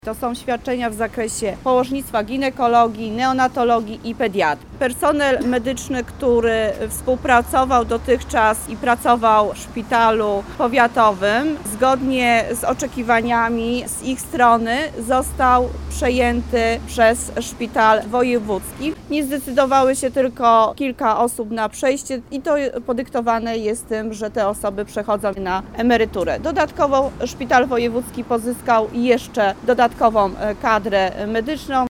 To są świadczenia w zakresie położnictwa, ginekologii, neonatologii i pediatrii. Personel medyczny, który współpracował dotychczas i pracował w szpitalu powiatowym, zgodnie z oczekiwaniami z ich strony został przejęty przez szpital wojewódzki. Nie zdecydowały się tylko kilka osób na przejście i to podyktowane jest tym, że te osoby przechodzą na emeryturę. Dodatkowo szpital wojewódzki pozyskał jeszcze dodatkową kadrę medyczną.